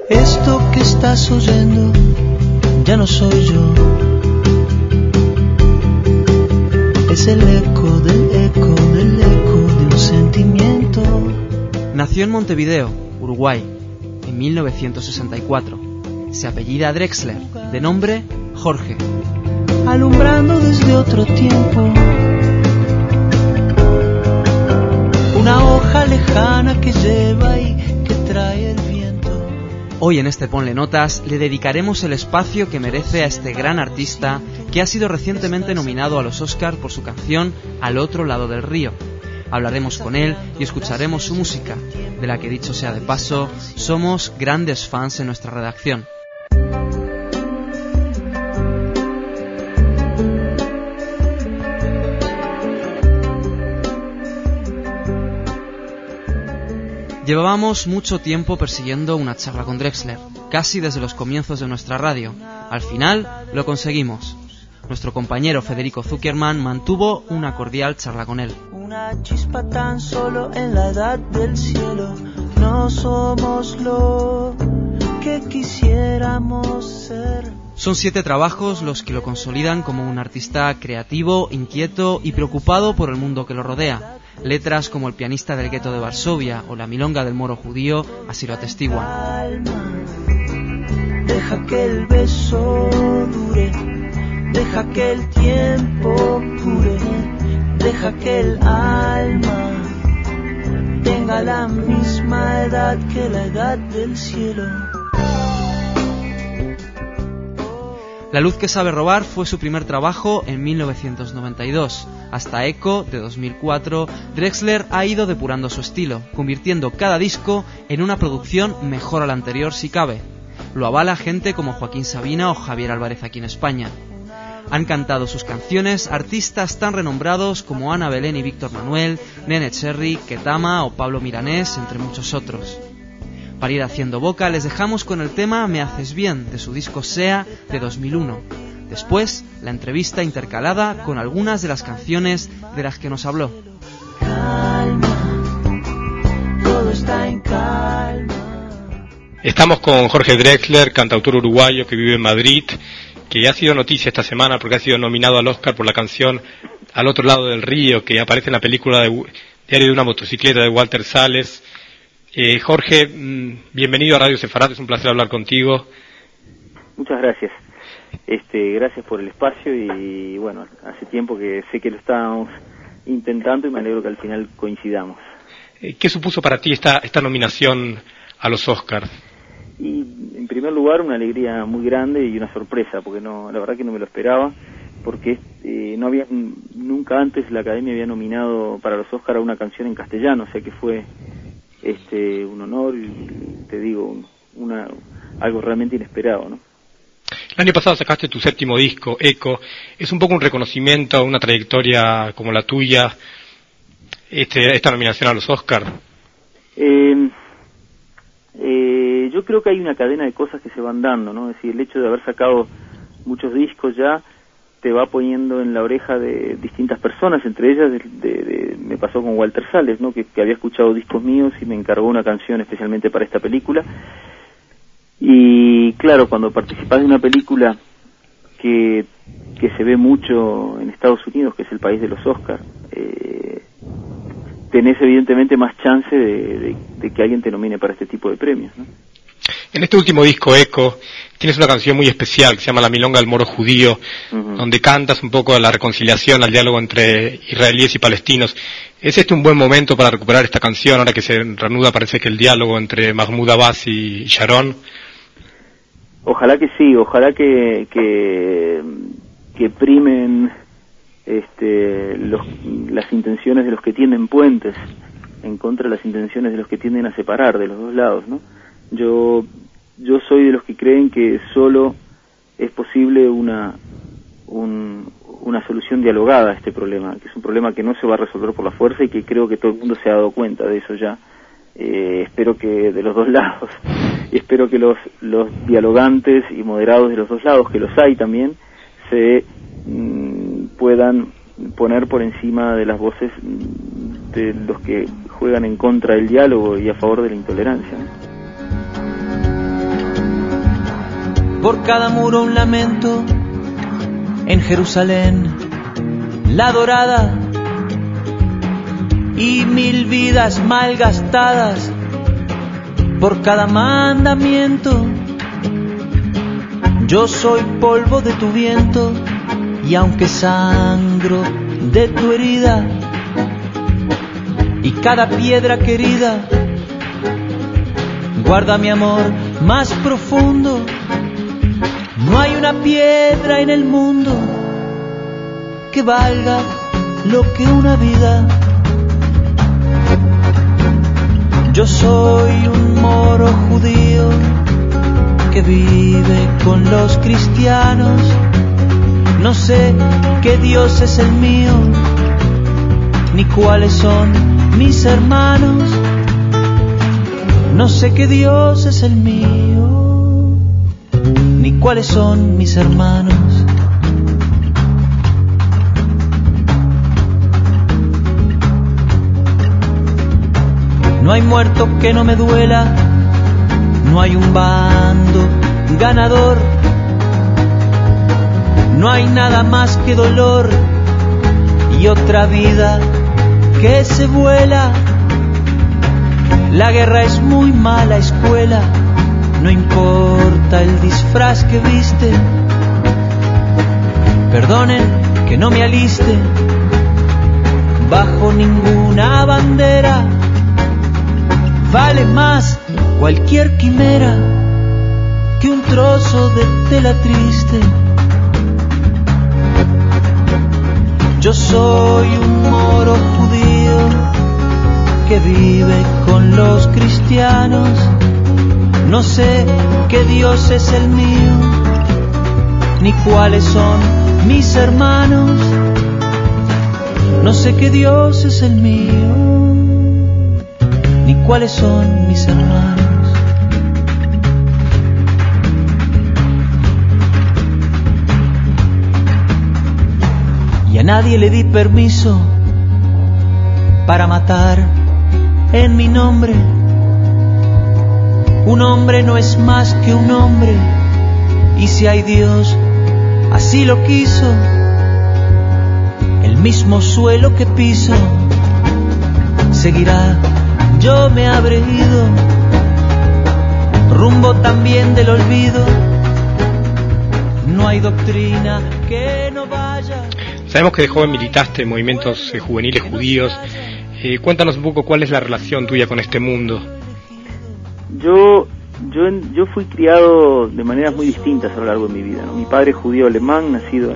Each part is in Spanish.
Esto que estás oyendo ya no soy yo. Es el eco del eco del eco de un sentimiento. Nació en Montevideo, Uruguay, en 1964. Se apellida Drexler, de nombre Jorge. Alumbrando desde otro tiempo, una hoja lejana que lleva y que trae el viento. Hoy en este Ponle Notas le dedicaremos el espacio que merece a este gran artista que ha sido recientemente nominado a los Oscar por su canción Al otro lado del río. Hablaremos con él y escucharemos su música, de la que, dicho sea de paso, somos grandes fans en nuestra redacción. Llevábamos mucho tiempo persiguiendo una charla con Drexler, casi desde los comienzos de nuestra radio. Al final lo conseguimos. Nuestro compañero Federico Zuckerman mantuvo una cordial charla con él. Una chispa tan solo en la edad del cielo. No somos lo que quisiéramos ser. Son 7 trabajos los que lo consolidan como un artista creativo, inquieto y preocupado por el mundo que lo rodea. Letras como El pianista del gueto de Varsovia o La milonga del moro judío así lo atestiguan. Deja que el beso dure, deja que el tiempo cure, deja que el alma tenga la misma edad que la edad del cielo. La luz que sabe robar fue su primer trabajo en 1992. Hasta Echo, de 2004, Drexler ha ido depurando su estilo, convirtiendo cada disco en una producción mejor a la anterior si cabe. Lo avala gente como Joaquín Sabina o Javier Álvarez aquí en España. Han cantado sus canciones artistas tan renombrados como Ana Belén y Víctor Manuel, Nene Cherry, Ketama o Pablo Milanés, entre muchos otros. Para ir haciendo boca, les dejamos con el tema Me haces bien, de su disco Sea, de 2001. Después, la entrevista intercalada con algunas de las canciones de las que nos habló. Calma, todo está en calma. Estamos con Jorge Drexler, cantautor uruguayo que vive en Madrid, que ha sido noticia esta semana porque ha sido nominado al Oscar por la canción Al otro lado del río, que aparece en la película de Diario de una motocicleta de Walter Salles. Jorge, bienvenido a Radio Sefarad, es un placer hablar contigo. Muchas gracias. Gracias por el espacio y bueno, hace tiempo que sé que lo estábamos intentando y me alegro que al final coincidamos. ¿Qué supuso para ti esta nominación a los Oscars? Y en primer lugar una alegría muy grande y una sorpresa, porque no, la verdad que no me lo esperaba, porque no había nunca antes la Academia había nominado para los Oscars a una canción en castellano, o sea que fue un honor y te digo algo realmente inesperado, ¿no? El año pasado sacaste tu 7º disco, Echo. Es un poco un reconocimiento a una trayectoria como la tuya, esta nominación a los Oscars. Yo creo que hay una cadena de cosas que se van dando, ¿no? Es decir, el hecho de haber sacado muchos discos ya te va poniendo en la oreja de distintas personas, entre ellas me pasó con Walter Salles, ¿no? Que había escuchado discos míos y me encargó una canción especialmente para esta película. Y claro, cuando participás de una película que se ve mucho en Estados Unidos, que es el país de los Oscars, tenés evidentemente más chance de que alguien te nomine para este tipo de premios, ¿no? En este último disco, Echo, tienes una canción muy especial que se llama La milonga del moro judío, donde cantas un poco la reconciliación, al diálogo entre israelíes y palestinos. ¿Es un buen momento para recuperar esta canción, ahora que se reanuda, parece que el diálogo entre Mahmoud Abbas y Sharon? Ojalá que sí, ojalá que primen las intenciones de los que tienden puentes en contra de las intenciones de los que tienden a separar de los dos lados, ¿no? Yo soy de los que creen que solo es posible una solución dialogada a este problema, que es un problema que no se va a resolver por la fuerza y que creo que todo el mundo se ha dado cuenta de eso ya. Espero que de los dos lados, y espero que los dialogantes y moderados de los dos lados, que los hay también, se puedan poner por encima de las voces de los que juegan en contra del diálogo y a favor de la intolerancia, ¿no? por cada muro un lamento. En Jerusalén, la dorada, y 1000 vidas malgastadas por cada mandamiento. Yo soy polvo de tu viento, y aunque sangro de tu herida, y cada piedra querida guarda mi amor más profundo. No hay una piedra en el mundo que valga lo que una vida. Yo soy un moro judío que vive con los cristianos. No sé qué Dios es el mío, ni cuáles son mis hermanos. No sé qué Dios es el mío, ni cuáles son mis hermanos. No hay muerto que no me duela, no hay un bando ganador, no hay nada más que dolor y otra vida que se vuela. La guerra es muy mala escuela, no importa el disfraz que viste. Perdonen que no me aliste bajo ninguna bandera. Vale más cualquier quimera que un trozo de tela triste. Yo soy un moro judío que vive con los cristianos. No sé qué Dios es el mío, ni cuáles son mis hermanos. No sé qué Dios es el mío, ni cuáles son mis hermanos. Y a nadie le di permiso para matar en mi nombre. Un hombre no es más que un hombre, y si hay Dios, así lo quiso. El mismo suelo que piso seguirá. Yo me habré ido rumbo también del olvido. No hay doctrina que no vaya. Sabemos que de joven militaste en movimientos juveniles judíos. Cuéntanos un poco cuál es la relación tuya con este mundo. Yo fui criado de maneras muy distintas a lo largo de mi vida, ¿no? Mi padre es judío alemán, nacido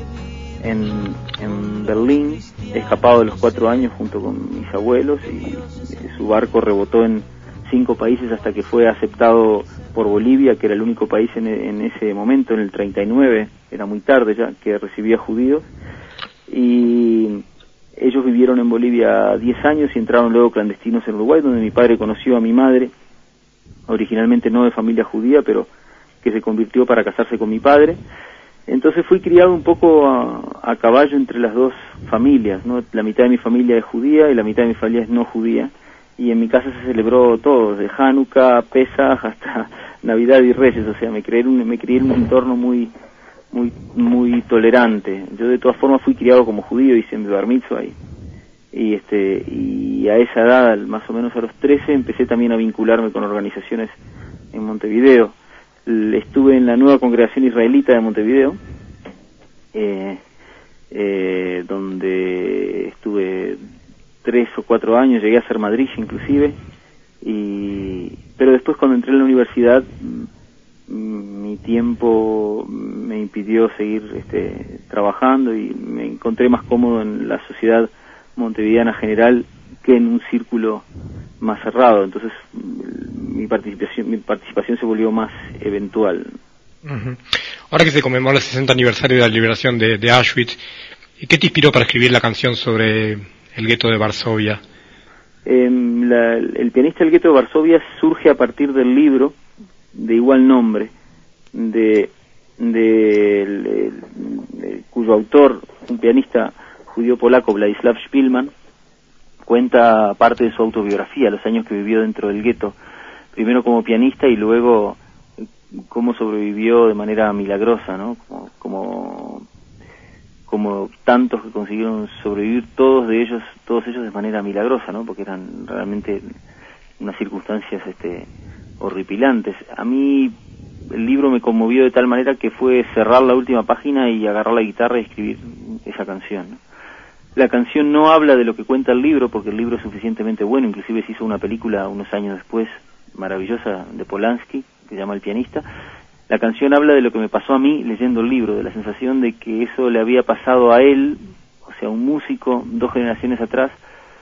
en Berlín, escapado de los 4 años junto con mis abuelos, y su barco rebotó en 5 países hasta que fue aceptado por Bolivia, que era el único país en ese momento, en el 39, era muy tarde ya, que recibía judíos. Y ellos vivieron en Bolivia 10 años y entraron luego clandestinos en Uruguay, donde mi padre conoció a mi madre, originalmente no de familia judía, pero que se convirtió para casarse con mi padre. Entonces fui criado un poco a caballo entre las dos familias, ¿no? La mitad de mi familia es judía y la mitad de mi familia es no judía, y en mi casa se celebró todo, de Hanukkah, Pesaj hasta Navidad y Reyes. O sea, me crié en un entorno muy tolerante. Yo de todas formas fui criado como judío, hice mi bar mitzvah y a esa edad, más o menos a los 13, empecé también a vincularme con organizaciones en Montevideo. Estuve en la nueva congregación israelita de Montevideo, donde estuve 3 o 4 años, llegué a ser madrish inclusive, pero después cuando entré en la universidad mi tiempo me impidió seguir trabajando, y me encontré más cómodo en la sociedad montevideana general que en un círculo más cerrado. Entonces mi participación se volvió más eventual. Uh-huh. Ahora que se conmemora el 60 aniversario de la liberación de Auschwitz, ¿qué te inspiró para escribir la canción sobre el gueto de Varsovia? El pianista del gueto de Varsovia surge a partir del libro de igual nombre, cuyo autor, un pianista judío polaco, Władysław Szpilman, cuenta parte de su autobiografía, los años que vivió dentro del gueto, primero como pianista y luego cómo sobrevivió de manera milagrosa, ¿no? Como tantos que consiguieron sobrevivir, todos ellos de manera milagrosa, ¿no? Porque eran realmente unas circunstancias horripilantes. A mí el libro me conmovió de tal manera que fue cerrar la última página y agarrar la guitarra y escribir esa canción, ¿no? La canción no habla de lo que cuenta el libro, porque el libro es suficientemente bueno, inclusive se hizo una película unos años después, maravillosa, de Polanski, que se llama El pianista. La canción habla de lo que me pasó a mí leyendo el libro, de la sensación de que eso le había pasado a él, o sea, un músico 2 generaciones atrás,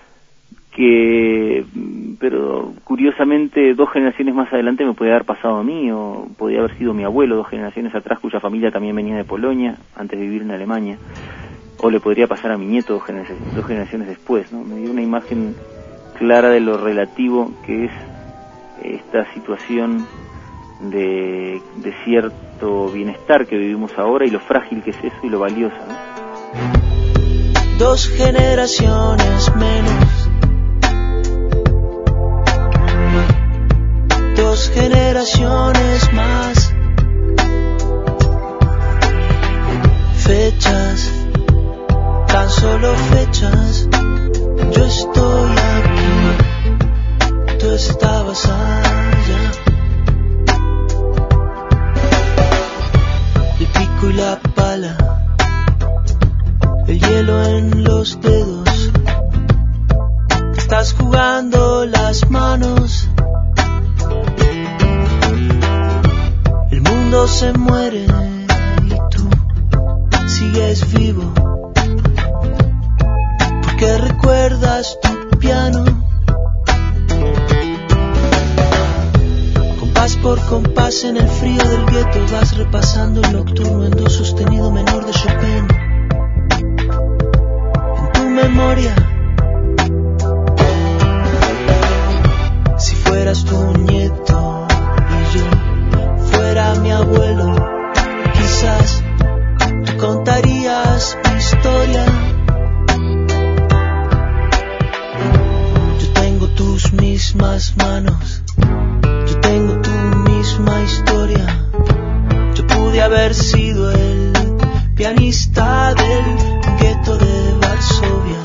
pero curiosamente 2 generaciones más adelante me podía haber pasado a mí, o podía haber sido mi abuelo 2 generaciones atrás, cuya familia también venía de Polonia, antes de vivir en Alemania, o le podría pasar a mi nieto 2 generaciones después, ¿no? Me dio una imagen clara de lo relativo que es esta situación de cierto bienestar que vivimos ahora, y lo frágil que es eso y lo valioso, ¿no? 2 generaciones menos, 2 generaciones más, fechas, tan solo fechas. Yo estoy aquí, tú estabas allá. El pico y la pala, el hielo en los dedos. Estás jugando las manos. El mundo se muere y tú sigues vivo, porque recuerdas tu piano. Compás por compás en el frío del gueto vas repasando el nocturno en do sostenido menor de Chopin. En tu memoria, si fueras tu nieto y yo fuera mi abuelo, quizás tú contarías mi historia. Yo tengo tus mismas manos, yo tengo tu misma historia. Yo pude haber sido el pianista del gueto de Varsovia.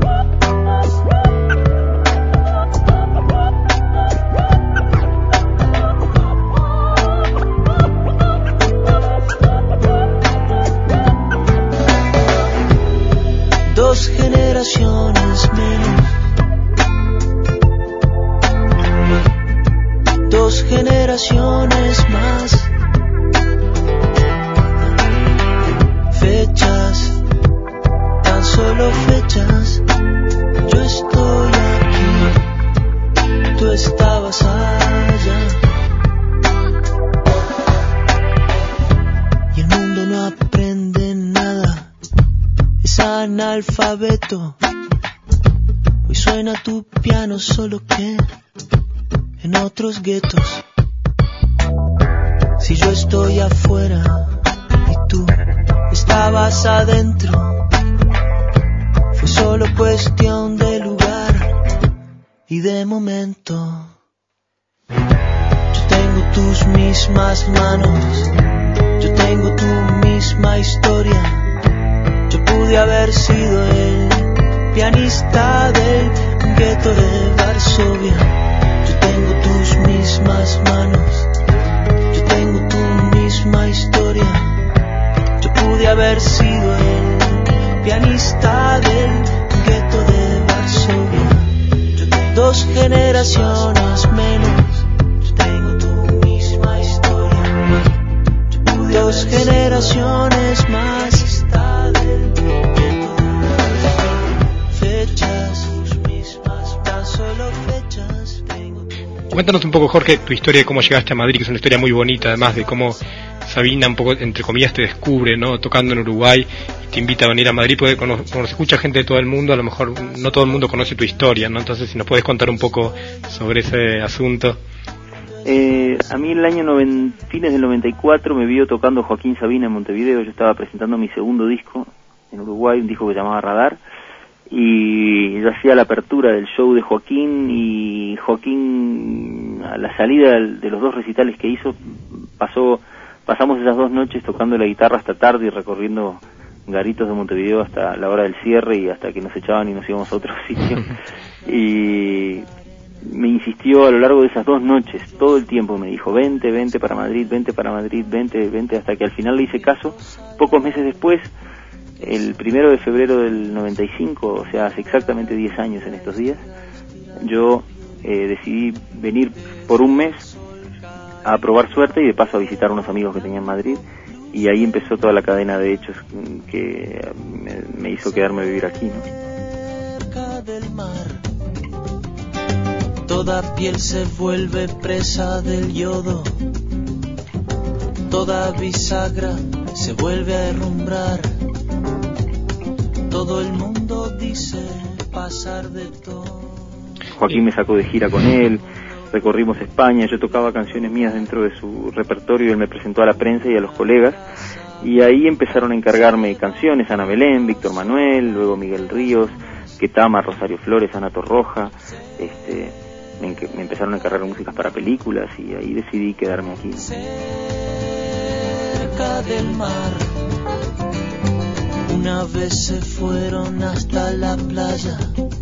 Dos generaciones menos, 2 generaciones más, fechas, tan solo fechas. Yo estoy aquí, tú estabas allá. Y el mundo no aprende nada, es analfabeto. Hoy suena tu piano, solo que en otros guetos. Si yo estoy afuera y tú estabas adentro, fue solo cuestión de lugar y de momento. Yo tengo tus mismas manos, yo tengo tu misma historia. Yo pude haber sido el pianista del gueto de Varsovia. Yo tengo tus mismas manos, yo tengo tu misma historia. Yo pude haber sido el pianista del gueto de Varsovia. Yo tengo 2 generaciones menos, yo tengo tu misma historia. Yo pude 2 generaciones más. Cuéntanos un poco, Jorge, tu historia de cómo llegaste a Madrid, que es una historia muy bonita, además de cómo Sabina, un poco, entre comillas, te descubre, ¿no? Tocando en Uruguay y te invita a venir a Madrid, porque como nos escucha gente de todo el mundo, a lo mejor no todo el mundo conoce tu historia, ¿no? Entonces, si nos puedes contar un poco sobre ese asunto. A mí el año fines del 94 me vio tocando Joaquín Sabina en Montevideo. Yo estaba presentando mi segundo disco en Uruguay, un disco que se llamaba Radar, y yo hacía la apertura del show de Joaquín, y Joaquín, a la salida de los 2 recitales que hizo, pasamos esas 2 noches tocando la guitarra hasta tarde y recorriendo garitos de Montevideo hasta la hora del cierre y hasta que nos echaban y nos íbamos a otro sitio. Y me insistió a lo largo de esas 2 noches, todo el tiempo me dijo, vente para Madrid, vente, hasta que al final le hice caso. Pocos meses después, el 1 de febrero del 95, o sea, hace exactamente 10 años en estos días, yo decidí venir por un mes a probar suerte y de paso a visitar unos amigos que tenía en Madrid, y ahí empezó toda la cadena de hechos que me hizo quedarme a vivir aquí, ¿no? Cerca del mar, toda piel se vuelve presa del yodo, toda bisagra se vuelve a herrumbrar, todo el mundo dice pasar de todo. Joaquín me sacó de gira con él, recorrimos España, yo tocaba canciones mías dentro de su repertorio, él me presentó a la prensa y a los colegas, y ahí empezaron a encargarme canciones, Ana Belén, Víctor Manuel, luego Miguel Ríos, Ketama, Rosario Flores, Ana Torroja, me empezaron a encargar músicas para películas y ahí decidí quedarme aquí. Cerca del mar, una vez se fueron hasta la playa,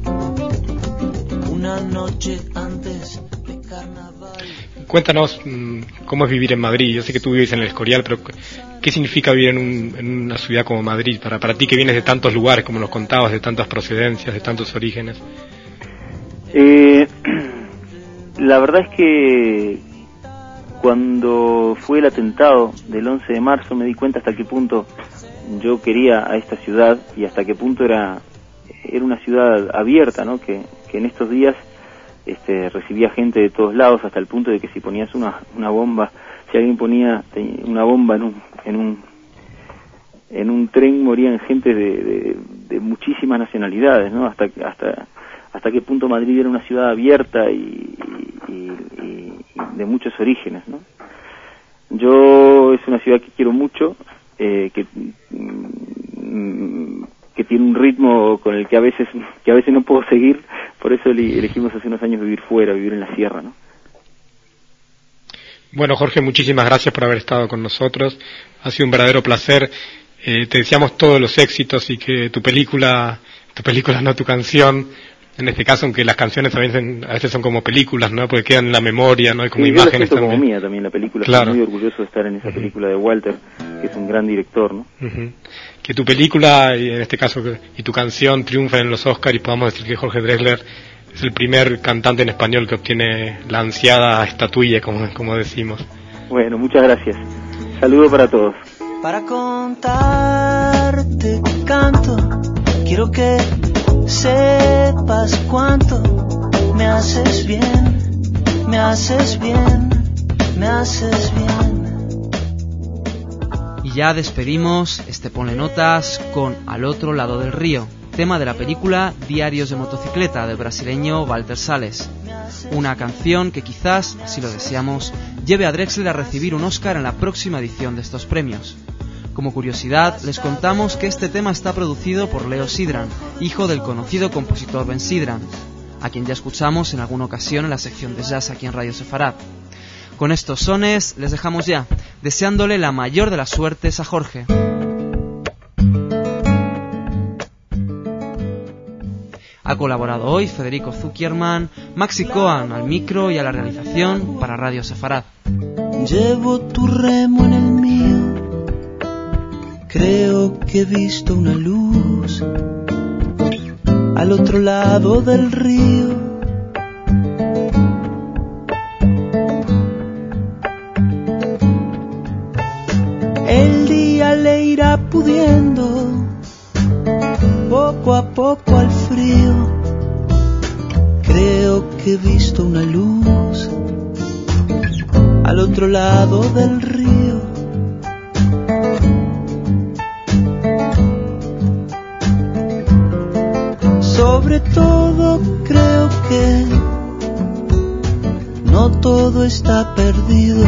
una noche antes de carnaval. Cuéntanos cómo es vivir en Madrid. Yo sé que tú vives en el Escorial, pero ¿qué significa vivir en una ciudad como Madrid? Para ti que vienes de tantos lugares, como nos contabas, de tantas procedencias, de tantos orígenes. La verdad es que cuando fue el atentado del 11 de marzo me di cuenta hasta qué punto yo quería a esta ciudad y hasta qué punto era una ciudad abierta, ¿no? Que en estos días recibía gente de todos lados, hasta el punto de que si ponías una bomba, si alguien ponía una bomba en un tren, morían gente de muchísimas nacionalidades, ¿no? Hasta qué punto Madrid era una ciudad abierta y de muchos orígenes, ¿no? Es una ciudad que quiero mucho, que tiene un ritmo con el que a veces no puedo seguir, por eso elegimos hace unos años vivir fuera, vivir en la sierra, ¿no? Bueno, Jorge, muchísimas gracias por haber estado con nosotros. Ha sido un verdadero placer. Te deseamos todos los éxitos y que tu película no tu canción, en este caso, aunque las canciones a veces son como películas, ¿no? Porque quedan en la memoria, ¿no? Y como imágenes yo también. Como mía también la película, claro. Estoy muy orgulloso de estar en esa película de Walter, que es un gran director, ¿no? Que tu película, y en este caso, y tu canción triunfen en los Oscars y podamos decir que Jorge Drexler es el primer cantante en español que obtiene la ansiada estatuilla, como decimos. Bueno, muchas gracias. Saludo para todos. Para contarte canto, quiero que sepas cuánto me haces bien, me haces bien, me haces bien. Y ya despedimos este Ponle Notas con Al otro lado del río, tema de la película Diarios de motocicleta del brasileño Walter Salles. Una canción que quizás, si lo deseamos, lleve a Drexler a recibir un Oscar en la próxima edición de estos premios. Como curiosidad, les contamos que este tema está producido por Leo Sidran, hijo del conocido compositor Ben Sidran, a quien ya escuchamos en alguna ocasión en la sección de jazz aquí en Radio Sefarad. Con estos sones les dejamos ya, deseándole la mayor de las suertes a Jorge. Ha colaborado hoy Federico Zuckerman, Maxi Coan al micro y a la realización para Radio Sefarad. Llevo tu remo en el mío, creo que he visto una luz al otro lado del río. El día le irá pudiendo poco a poco al frío. Creo que he visto una luz al otro lado del río. Sobre todo creo que no todo está perdido.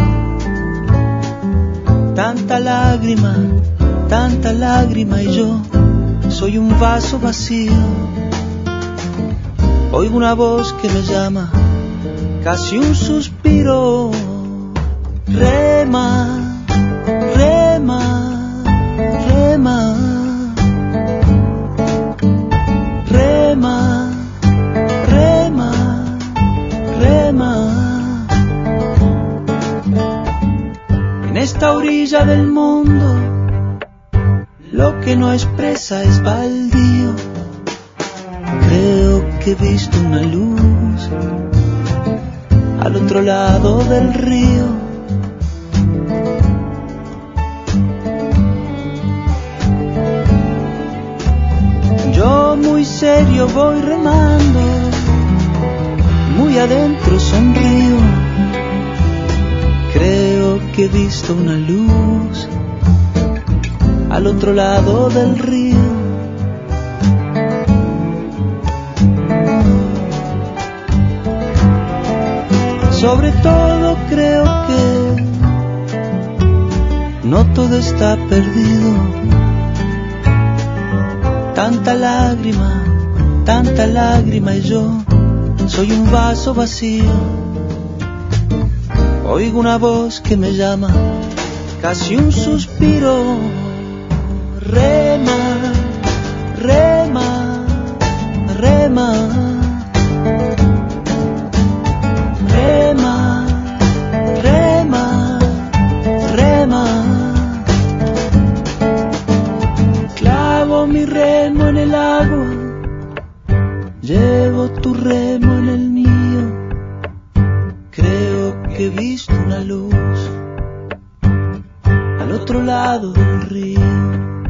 Tanta lágrima y yo soy un vaso vacío. Oigo una voz que me llama, casi un suspiro. Rema, rema, rema, rema, rema, rema. En esta orilla del mundo, lo que no expresa es baldío. Creo que he visto una luz al otro lado del río. Yo muy serio voy remando, muy adentro sonrío. Creo que he visto una luz al otro lado del río. Sobre todo creo que no todo está perdido. Tanta lágrima y yo soy un vaso vacío. Oigo una voz que me llama, casi un suspiro. Rema, rema, rema, rema, rema, rema. Clavo mi remo en el agua, llevo tu remo en el mío. Creo que he visto una luz al otro lado del río.